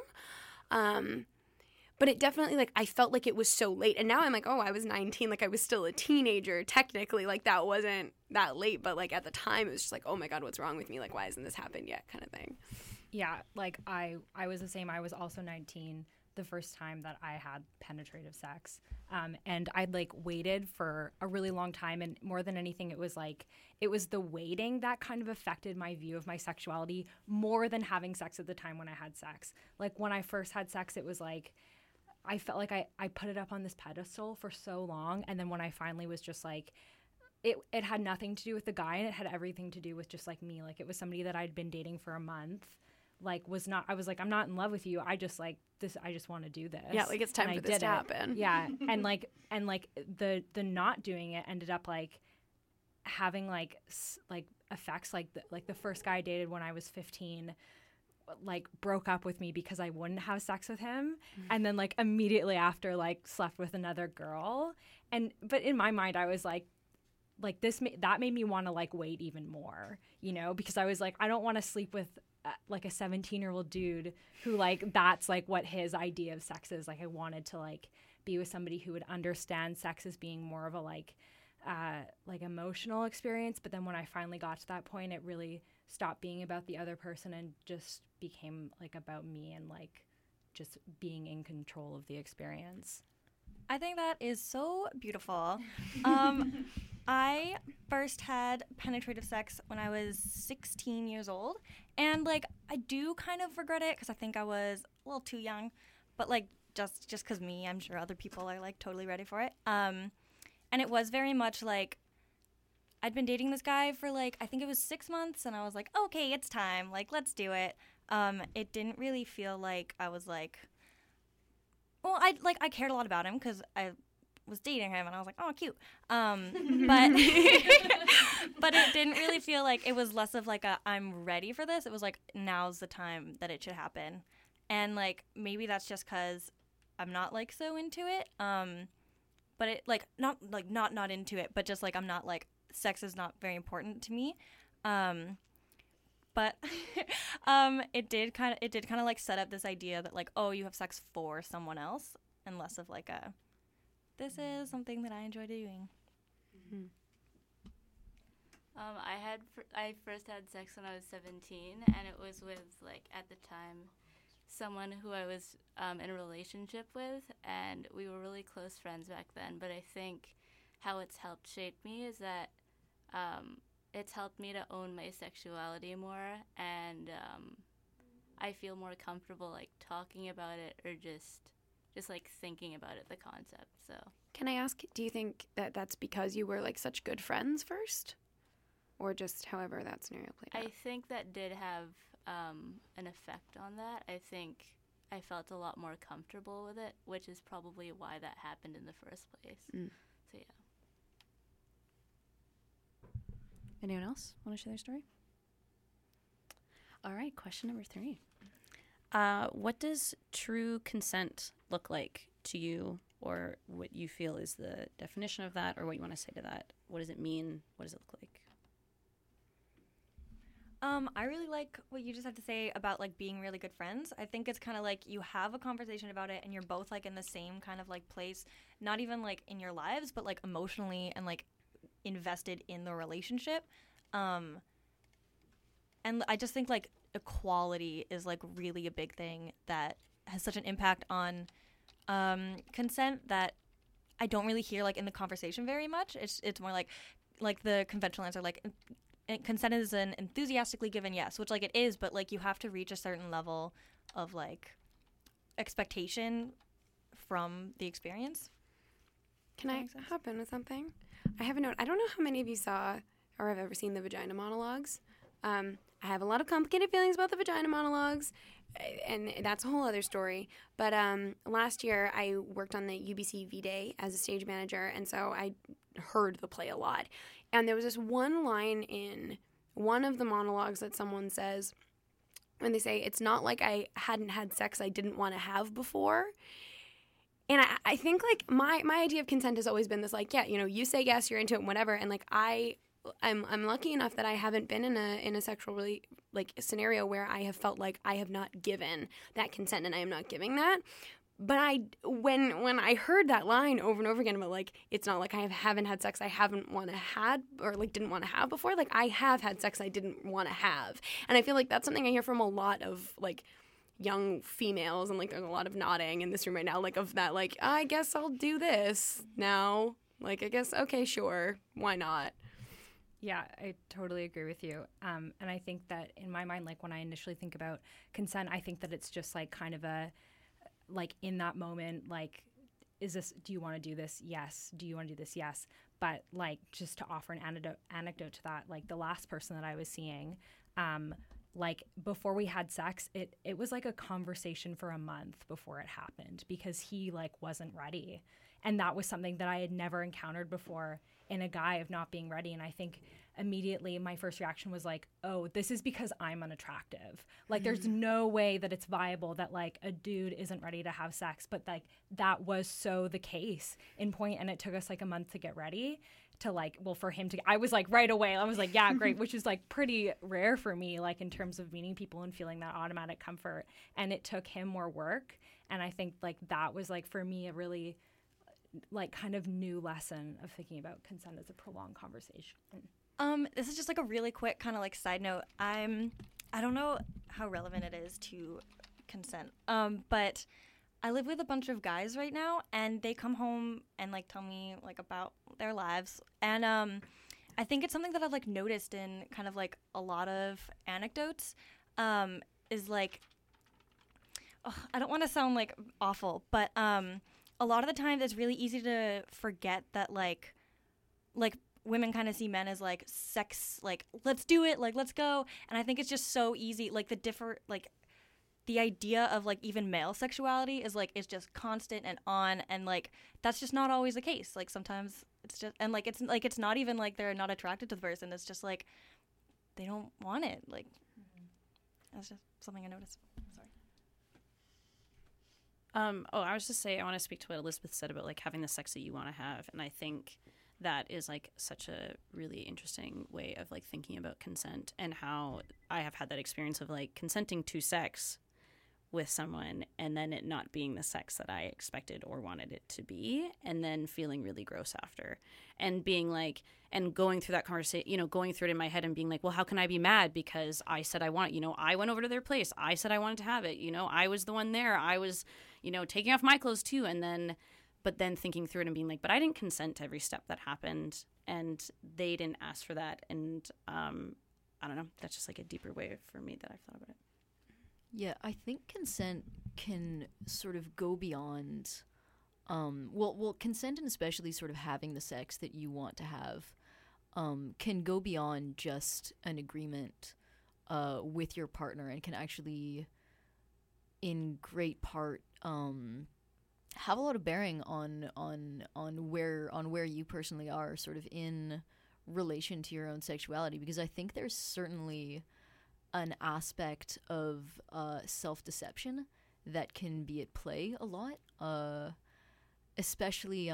But it definitely, like, I felt like it was so late. And now I'm like, oh, I was 19. Like, I was still a teenager, technically. Like, that wasn't that late. But, like, at the time, it was just like, oh, my God, what's wrong with me? Like, why hasn't this happened yet kind of thing. Yeah, like, I was the same. I was also 19 the first time that I had penetrative sex. And I'd, like, waited for a really long time. And more than anything, it was the waiting that kind of affected my view of my sexuality more than having sex at the time when I had sex. Like, when I first had sex, it was like, I felt like I put it up on this pedestal for so long, and then when I finally was just like, it had nothing to do with the guy, and it had everything to do with just like me. Like, it was somebody that I'd been dating for a month. Like, I was like, I'm not in love with you. I just like this. I just want to do this. Yeah, like it's time for this to happen. Yeah, and the not doing it ended up like having like effects like the first guy I dated when I was 15. Like broke up with me because I wouldn't have sex with him, and then like immediately after like slept with another girl, but in my mind I was like that made me want to like wait even more, you know, because I was like, I don't want to sleep with like a 17-year-old dude who like that's like what his idea of sex is. Like I wanted to like be with somebody who would understand sex as being more of a like emotional experience. But then when I finally got to that point, it really stopped being about the other person and just became like about me and like just being in control of the experience. I think that is so beautiful. I first had penetrative sex when I was 16 years old, and like I do kind of regret it because I think I was a little too young, but like just because me, I'm sure other people are like totally ready for it. And it was very much like I'd been dating this guy for like, I think it was 6 months, and I was like, okay, it's time, like, let's do it. It didn't really feel like I was like, well, I cared a lot about him because I was dating him, and I was like, oh, cute. But it didn't really feel like, it was less of like I'm ready for this. It was like, now's the time that it should happen. And like, maybe that's just because I'm not like so into it. But it like, not into it, but just like, I'm not like, sex is not very important to me. But it did kind of like set up this idea that like, oh, you have sex for someone else, and less of like this is something that I enjoy doing. Mm-hmm. I first had sex when I was 17, and it was with like at the time someone who I was in a relationship with, and we were really close friends back then. But I think how it's helped shape me is that it's helped me to own my sexuality more, and I feel more comfortable like talking about it or just like thinking about it, the concept. So can I ask, do you think that that's because you were like such good friends first, or just however that scenario played out? I think that did have an effect on that. I think I felt a lot more comfortable with it, which is probably why that happened in the first place. So yeah. Anyone else want to share their story? All right, question number 3. What does true consent look like to you, or what you feel is the definition of that, or what you want to say to that? What does it mean? What does it look like? I really like what you just had to say about like being really good friends. I think it's kind of like you have a conversation about it and you're both like in the same kind of like place, not even like in your lives, but like emotionally and like invested in the relationship. And I just think like equality is like really a big thing that has such an impact on consent that I don't really hear like in the conversation very much. It's more like the conventional answer, like consent is an enthusiastically given yes, which like it is, but like you have to reach a certain level of like expectation from the experience. Can I hop in with something? I have a note. I don't know how many of you saw or have ever seen the vagina monologues. I have a lot of complicated feelings about the vagina monologues, and that's a whole other story. But last year, I worked on the UBC V-Day as a stage manager, and so I heard the play a lot. And there was this one line in one of the monologues that someone says, when they say, it's not like I hadn't had sex I didn't want to have before. And I think, like, my idea of consent has always been this, like, yeah, you know, you say yes, you're into it, whatever. And, like, I'm lucky enough that I haven't been in a sexual really, like, scenario where I have felt like I have not given that consent and I am not giving that. But when I heard that line over and over again about, like, it's not like I haven't had sex I haven't want to had or, like, didn't want to have before. Like, I have had sex I didn't want to have. And I feel like that's something I hear from a lot of, like, young females, and, like, there's a lot of nodding in this room right now, like, of that, like, I guess I'll do this now. Like, I guess, okay, sure, why not? Yeah, I totally agree with you. And I think that in my mind, like, when I initially think about consent, I think that it's just, like, kind of a, like, in that moment, like, do you want to do this? Yes. Do you want to do this? Yes. But, like, just to offer an anecdote to that, like, the last person that I was seeing, like, before we had sex, it was like a conversation for a month before it happened because he, like, wasn't ready. And that was something that I had never encountered before in a guy, of not being ready. And I think immediately my first reaction was like, oh, this is because I'm unattractive. Like, there's no way that it's viable that, like, a dude isn't ready to have sex. But, like, that was so the case in point, and it took us, like, a month to get ready to, like, well, for him to, I was like, right away, I was like, yeah, great, which is, like, pretty rare for me, like, in terms of meeting people and feeling that automatic comfort. And it took him more work. And I think, like, that was, like, for me, a really, like, kind of new lesson of thinking about consent as a prolonged conversation. This is just, like, a really quick kind of, like, side note. I don't know how relevant it is to consent, but I live with a bunch of guys right now, and they come home and, like, tell me, like, about their lives. And I think it's something that I've, like, noticed in kind of, like, a lot of anecdotes, is, like, I don't want to sound, like, awful, but a lot of the time it's really easy to forget that, like women kind of see men as, like, sex, like, let's do it, like, let's go. And I think it's just so easy, like, the idea of, like, even male sexuality is, like, it's just constant and on, and, like, that's just not always the case. Like, sometimes it's just, and, like, it's not even like they're not attracted to the person. It's just, like, they don't want it. Like, that's just something I noticed. Sorry. I was just say, I want to speak to what Elizabeth said about, like, having the sex that you want to have. And I think that is, like, such a really interesting way of, like, thinking about consent, and how I have had that experience of, like, consenting to sex with someone and then it not being the sex that I expected or wanted it to be, and then feeling really gross after, and being like, and going through that conversation, you know, going through it in my head and being like, well, how can I be mad because I said I want it, you know, I went over to their place, I said I wanted to have it, you know, I was the one there, I was, you know, taking off my clothes too, and then, but then thinking through it and being like, but I didn't consent to every step that happened, and they didn't ask for that, and I don't know, that's just, like, a deeper way for me that I've thought about it. Yeah, I think consent can sort of go beyond, well, consent, and especially sort of having the sex that you want to have, can go beyond just an agreement with your partner, and can actually, in great part, have a lot of bearing on where you personally are, sort of in relation to your own sexuality, because I think there's certainly an aspect of self-deception that can be at play a lot, especially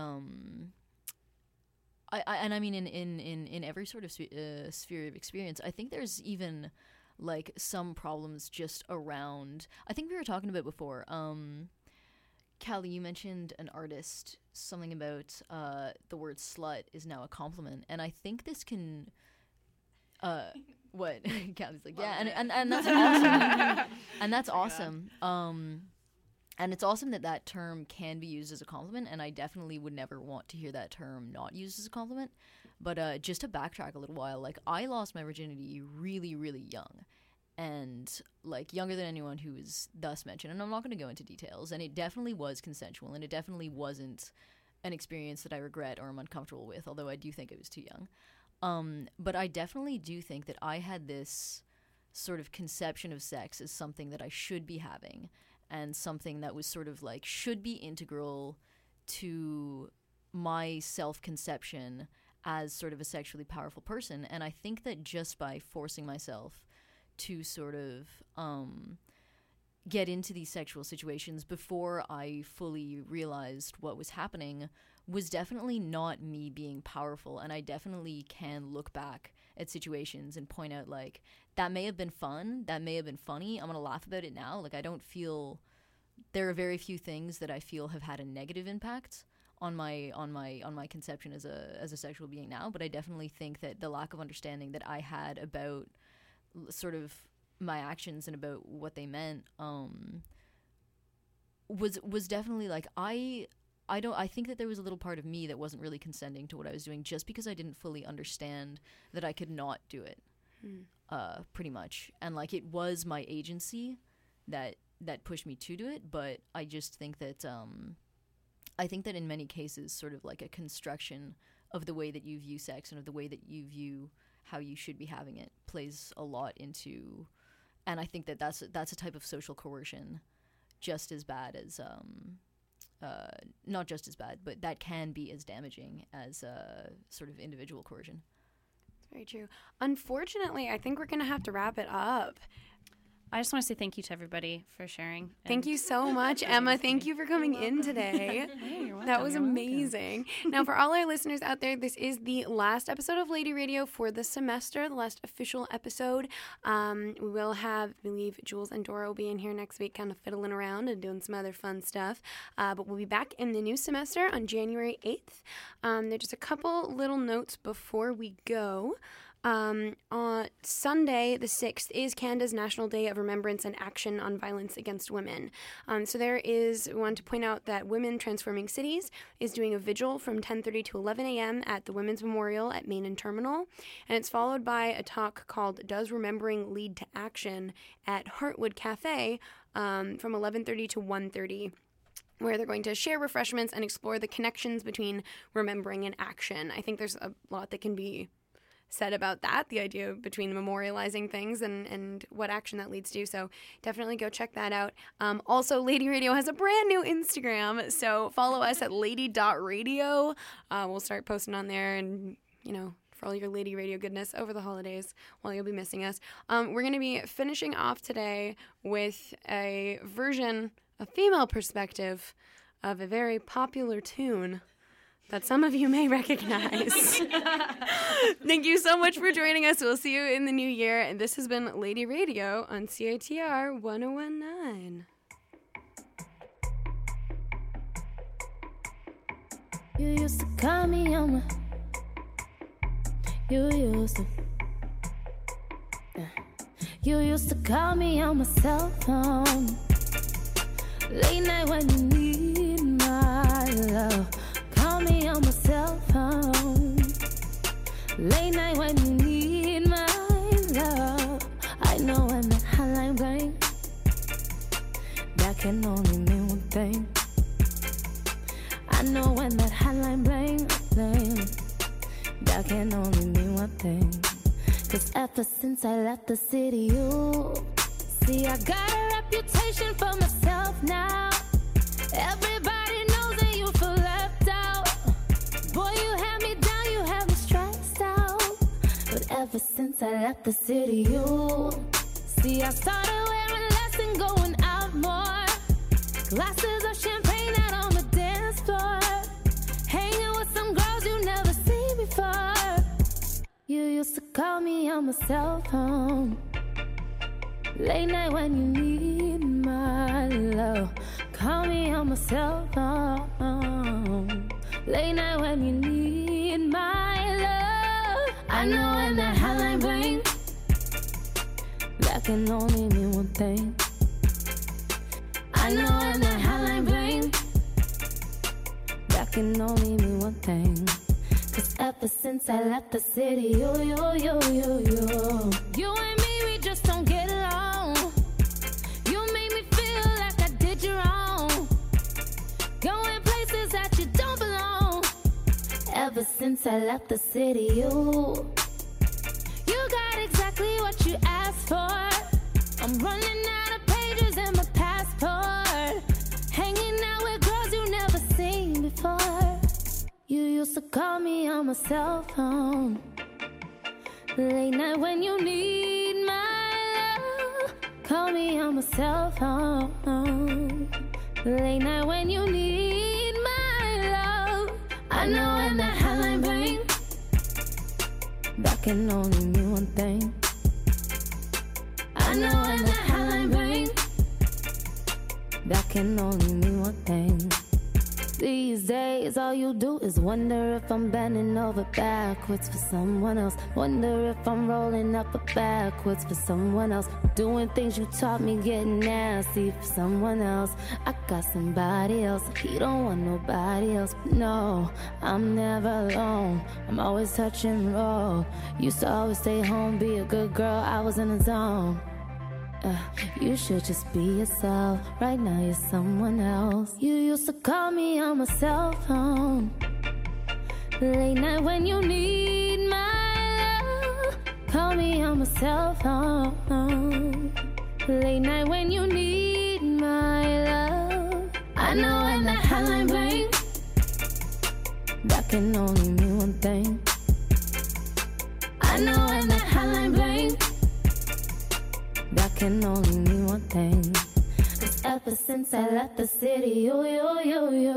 I mean in every sort of sphere of experience. I think there's even, like, some problems just around, I think we were talking about before, Callie, you mentioned an artist, something about the word slut is now a compliment, and I think this can what? Callie's like, yeah, and that's awesome. And that's awesome. And it's awesome that term can be used as a compliment, and I definitely would never want to hear that term not used as a compliment. But just to backtrack a little while, like, I lost my virginity really, really young, and, like, younger than anyone who is thus mentioned, and I'm not going to go into details, and it definitely was consensual, and it definitely wasn't an experience that I regret or am uncomfortable with, although I do think I was too young. But I definitely do think that I had this sort of conception of sex as something that I should be having, and something that was sort of like should be integral to my self-conception as sort of a sexually powerful person. And I think that just by forcing myself to sort of get into these sexual situations before I fully realized what was happening was definitely not me being powerful. And I definitely can look back at situations and point out, like, that may have been fun, that may have been funny, I'm gonna laugh about it now. Like, I don't feel, there are very few things that I feel have had a negative impact on my conception as a sexual being now, but I definitely think that the lack of understanding that I had about sort of my actions and about what they meant was definitely like, I think that there was a little part of me that wasn't really consenting to what I was doing, just because I didn't fully understand that I could not do it. Pretty much. And like, it was my agency that pushed me to do it, but I just think that I think that in many cases, sort of like a construction of the way that you view sex and of the way that you view how you should be having it plays a lot into, and I think that that's a type of social coercion just as bad as not just as bad, but that can be as damaging as sort of individual coercion. That's very true. Unfortunately, I think we're going to have to wrap it up. I just want to say thank you to everybody for sharing. Thank you so much, Emma. Thank you for coming in today. Hey, you're welcome. That was amazing. Now, for all our listeners out there, this is the last episode of Lady Radio for the semester, the last official episode. We will have, I believe, Jules and Dora will be in here next week, kind of fiddling around and doing some other fun stuff. But we'll be back in the new semester on January 8th. There's just a couple little notes before we go. On Sunday, the 6th, is Canada's National Day of Remembrance and Action on Violence Against Women. So there is one to point out that Women Transforming Cities is doing a vigil from 10:30 to 11 a.m. at the Women's Memorial at Main and Terminal. And it's followed by a talk called Does Remembering Lead to Action at Heartwood Cafe from 11:30 to 1:30. Where they're going to share refreshments and explore the connections between remembering and action. I think there's a lot that can be said about that, the idea between memorializing things and what action that leads to. So definitely go check that out. Also, Lady Radio has a brand new Instagram, so follow us at lady.radio. We'll start posting on there, and, you know, for all your Lady Radio goodness over the holidays while you'll be missing us. We're going to be finishing off today with a version, a female perspective of a very popular tune that some of you may recognize. Thank you so much for joining us. We'll see you in the new year. And this has been Lady Radio on CITR 1019. You used to call me on my... You used to call me on my cell phone. Late night when you need my love. Call me on my cell phone. Late night when you need my love. I know when that hotline bling, that can only mean one thing. I know when that hotline bling, that can only mean one thing. Cause ever since I left the city, you see, I got a reputation for myself now. Everybody knows that you feel left out. Boy, you had me down, you had me stressed out. But ever since I left the city, you see, I started wearing less and going out more. Glasses of champagne out on the dance floor. Hanging with some girls you never seen before. You used to call me on my cell phone. Late night when you need my love. Call me on my cell phone. Late night when you need my love. I know when that hotline bling, that can only mean one thing. I know when that hotline bling, that can only mean one thing. Cause ever since I left the city, you and me, we just don't get along. You make me feel like I did you wrong. Going places that you don't belong. since I left the city. You got exactly what you asked for. I'm running out of pages in my passport. Hanging out with girls you never seen before. You used to call me on my cell phone. Late night when you need my love. Call me on my cell phone. Late night when you need my love. I know when that hotline bling, that can only mean one thing. I know when that hotline bling, that can only mean one thing. These days all you do is wonder if I'm bending over backwards for someone else. Wonder if I'm rolling up or backwards for someone else. Doing things you taught me, getting nasty for someone else. I got somebody else, he don't want nobody else. No, I'm never alone, I'm always touch and roll. Used to always stay home, be a good girl, I was in the zone. You should just be yourself. Right now you're someone else. You used to call me on my cell phone. Late night when you need my love. Call me on my cell phone. Late night when you need my love. I know when that hotline bling, that can only mean one thing. I know when that hotline bling, that can only mean one thing. 'Cause ever since I left the city, you